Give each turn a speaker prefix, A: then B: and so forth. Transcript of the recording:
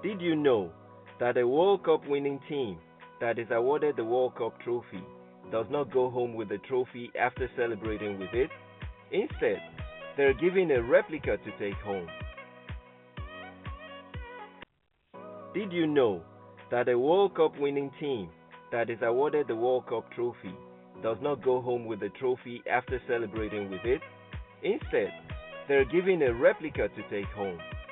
A: Did you know that a World Cup winning team that is awarded the World Cup trophy does not go home with the trophy after celebrating with it? Instead, they're given a replica to take home. Did you know that a World Cup winning team that is awarded the World Cup trophy does not go home with the trophy after celebrating with it? Instead, they're given a replica to take home.